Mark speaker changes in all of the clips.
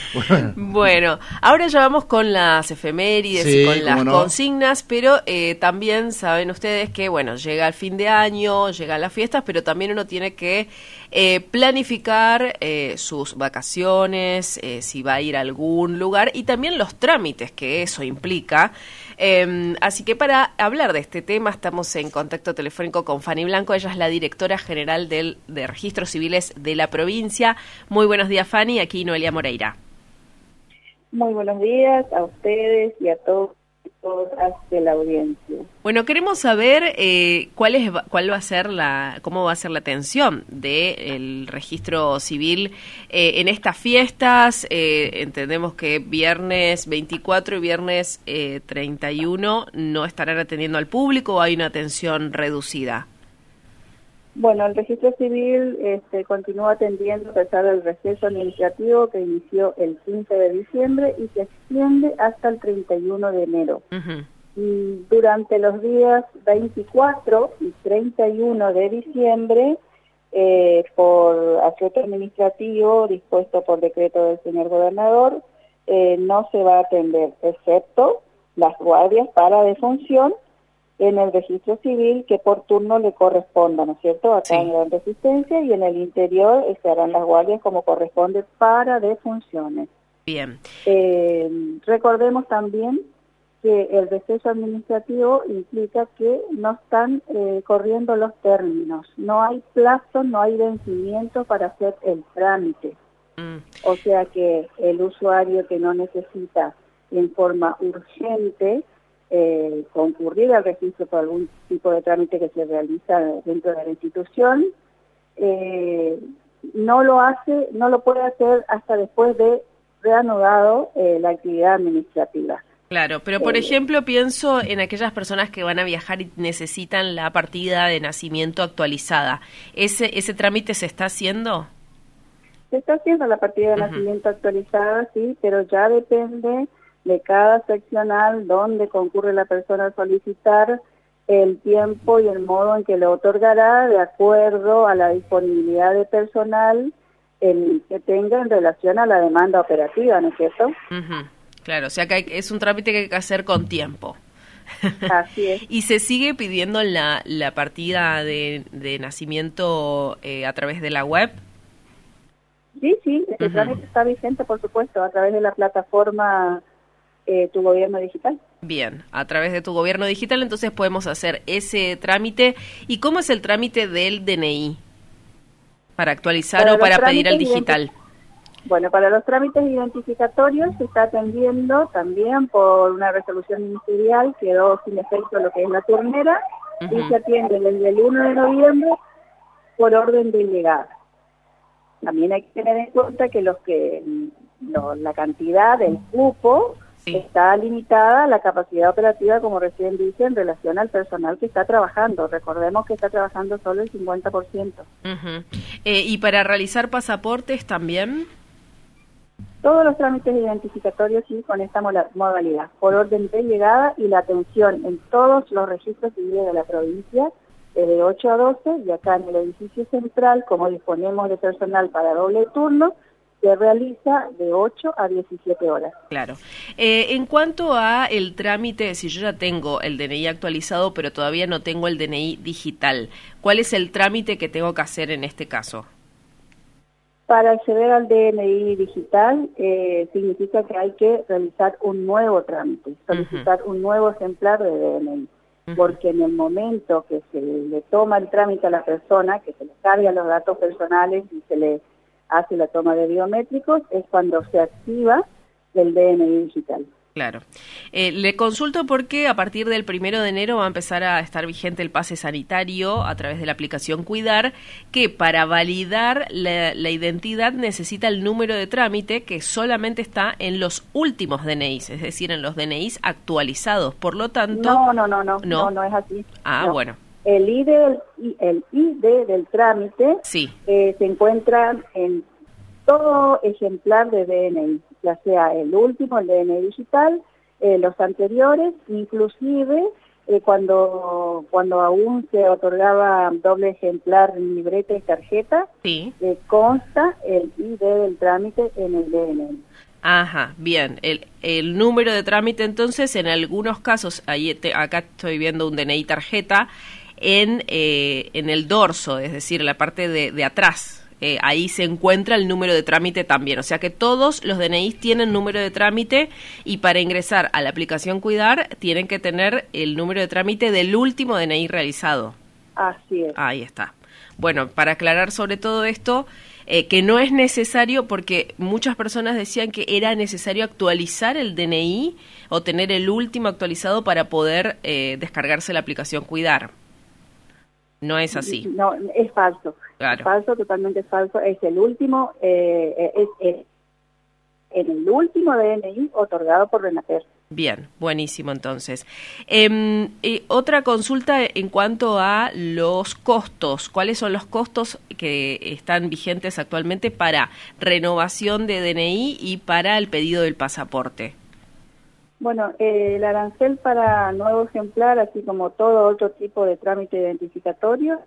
Speaker 1: Bueno, ahora ya vamos con las efemérides
Speaker 2: Sí,
Speaker 1: y con las
Speaker 2: no.
Speaker 1: consignas, pero también saben ustedes que, bueno, llega el fin de año, llegan las fiestas, pero también uno tiene que planificar sus vacaciones, si va a ir a algún lugar y también los trámites que eso implica. Así que para hablar de este tema estamos en contacto telefónico con Fanny Blanco, ella es la directora general de Registros Civiles de la provincia. Muy buenos días, Fanny, aquí Noelia Moreira.
Speaker 3: Muy buenos días a ustedes y a todas de la audiencia.
Speaker 1: Bueno, queremos saber cuál va a ser cómo va a ser la atención del registro civil en estas fiestas. Entendemos que viernes 24 y viernes 31 no estarán atendiendo al público, o hay una atención reducida.
Speaker 3: Bueno, el registro civil continúa atendiendo a pesar del receso administrativo que inició el 15 de diciembre y se extiende hasta el 31 de enero.
Speaker 1: Uh-huh.
Speaker 3: Y durante los días 24 y 31 de diciembre, por aspecto administrativo dispuesto por decreto del señor gobernador, no se va a atender, excepto las guardias para defunción en el registro civil que por turno le corresponda, ¿no es cierto? Acá en la Resistencia, y en el interior se harán las guardias como corresponde para defunciones.
Speaker 1: Bien.
Speaker 3: Recordemos también que el receso administrativo implica que no están corriendo los términos, no hay plazo, no hay vencimiento para hacer el trámite. O sea que el usuario que no necesita en forma urgente concurrir al registro por algún tipo de trámite que se realiza dentro de la institución, no lo puede hacer hasta después de reanudado la actividad administrativa.
Speaker 1: Claro, pero por ejemplo pienso en aquellas personas que van a viajar y necesitan la partida de nacimiento actualizada. ¿Ese trámite se está haciendo?
Speaker 3: Se está haciendo la partida de nacimiento actualizada, sí, pero ya depende de cada seccional donde concurre la persona a solicitar el tiempo y el modo en que lo otorgará de acuerdo a la disponibilidad de personal que tenga en relación a la demanda operativa, ¿no es cierto?
Speaker 1: Claro, o sea que es un trámite que hay que hacer con tiempo.
Speaker 3: Así es.
Speaker 1: ¿Y se sigue pidiendo la partida de nacimiento a través de la web?
Speaker 3: Sí, el trámite está vigente, por supuesto, a través de la plataforma Tu Gobierno Digital.
Speaker 1: Bien, a través de Tu Gobierno Digital entonces podemos hacer ese trámite. ¿Y cómo es el trámite del DNI? ¿Para actualizar o para pedir al digital?
Speaker 3: Bueno, para los trámites identificatorios se está atendiendo también por una resolución ministerial, quedó sin efecto lo que es la turnera, y se atiende desde el 1 de noviembre por orden de llegada. También hay que tener en cuenta que la cantidad del cupo está limitada a la capacidad operativa, como recién dije, en relación al personal que está trabajando. Recordemos que está trabajando solo el 50%.
Speaker 1: ¿Y para realizar pasaportes también?
Speaker 3: Todos los trámites identificatorios sí con esta modalidad, por orden de llegada, y la atención en todos los registros civiles de la provincia de 8 a 12, y acá en el edificio central, como disponemos de personal para doble turno, se realiza de 8 a 17 horas.
Speaker 1: Claro. En cuanto a el trámite, si yo ya tengo el DNI actualizado, pero todavía no tengo el DNI digital, ¿cuál es el trámite que tengo que hacer en este caso?
Speaker 3: Para acceder al DNI digital significa que hay que realizar un nuevo trámite, solicitar un nuevo ejemplar de DNI. Porque en el momento que se le toma el trámite a la persona, que se le cargan los datos personales y se le hace la toma de biométricos, es cuando se activa el DNI digital.
Speaker 1: Claro. Le consulto porque a partir del 1 de enero va a empezar a estar vigente el pase sanitario a través de la aplicación Cuidar, que para validar la identidad necesita el número de trámite que solamente está en los últimos DNIs, es decir, en los DNIs actualizados. Por lo tanto...
Speaker 3: No es así.
Speaker 1: No. Bueno.
Speaker 3: El ID del trámite se encuentra en todo ejemplar de DNI, ya sea el último, el DNI digital, los anteriores, inclusive cuando aún se otorgaba doble ejemplar libreta y tarjeta,
Speaker 1: Sí.
Speaker 3: Consta el ID del trámite en el DNI.
Speaker 1: Ajá, bien. El número de trámite, entonces, en algunos casos, acá estoy viendo un DNI tarjeta, en el dorso, es decir, en la parte de atrás. Ahí se encuentra el número de trámite también. O sea que todos los DNIs tienen número de trámite y para ingresar a la aplicación Cuidar tienen que tener el número de trámite del último DNI realizado.
Speaker 3: Así es.
Speaker 1: Ahí está. Bueno, para aclarar sobre todo esto, que no es necesario, porque muchas personas decían que era necesario actualizar el DNI o tener el último actualizado para poder descargarse la aplicación Cuidar. No es así.
Speaker 3: No, es falso.
Speaker 1: Claro.
Speaker 3: Es falso, totalmente falso. Es el último, en el último DNI otorgado por Renacer.
Speaker 1: Bien, buenísimo entonces. Otra consulta en cuanto a los costos. ¿Cuáles son los costos que están vigentes actualmente para renovación de DNI y para el pedido del pasaporte?
Speaker 3: Bueno, el arancel para nuevo ejemplar, así como todo otro tipo de trámite identificatorio,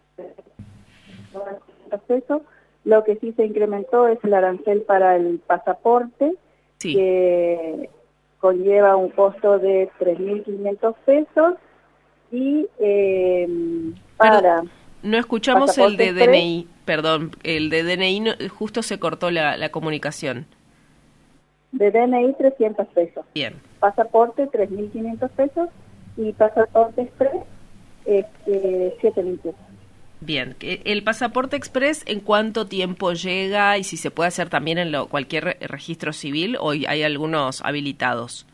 Speaker 3: pesos. Lo que sí se incrementó es el arancel para el pasaporte,
Speaker 1: Sí.
Speaker 3: que conlleva un costo de 3.500 pesos y para...
Speaker 1: No escuchamos el de
Speaker 3: Pasaporte
Speaker 1: DNI, perdón, el de DNI justo se cortó la comunicación.
Speaker 3: De DNI 300 pesos.
Speaker 1: Bien.
Speaker 3: Pasaporte 3.500 pesos y pasaporte express 7.000 pesos.
Speaker 1: Bien. ¿El pasaporte express en cuánto tiempo llega y si se puede hacer también en cualquier registro civil o hay algunos habilitados?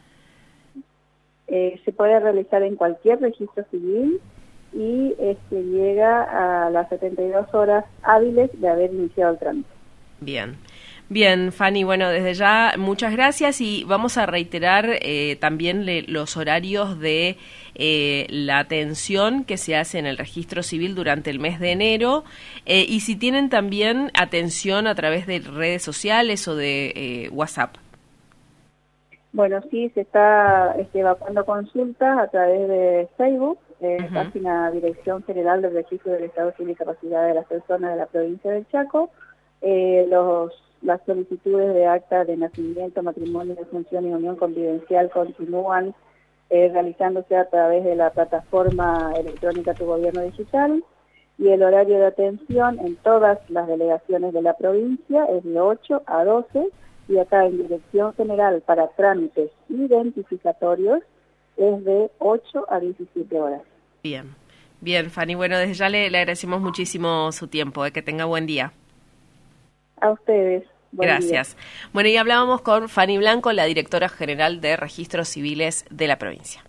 Speaker 3: Se puede realizar en cualquier registro civil y llega a las 72 horas hábiles de haber iniciado el trámite.
Speaker 1: Bien. Bien, Fanny, bueno, desde ya muchas gracias y vamos a reiterar también los horarios de la atención que se hace en el registro civil durante el mes de enero y si tienen también atención a través de redes sociales o de WhatsApp.
Speaker 3: Bueno, sí, se está evacuando consultas a través de Facebook, página Dirección General del Registro del Estado Civil y Capacidad de las Personas de la provincia del Chaco. Las solicitudes de acta de nacimiento, matrimonio, defunción y unión convivencial continúan realizándose a través de la plataforma electrónica Tu Gobierno Digital y el horario de atención en todas las delegaciones de la provincia es de 8 a 12 y acá en Dirección General para trámites identificatorios es de 8 a 17 horas.
Speaker 1: Bien, bien, Fanny. Bueno, desde ya le agradecemos muchísimo su tiempo. Que tenga buen día.
Speaker 3: A ustedes.
Speaker 1: Gracias. Bueno, y hablábamos con Fanny Blanco, la directora general de Registros Civiles de la provincia.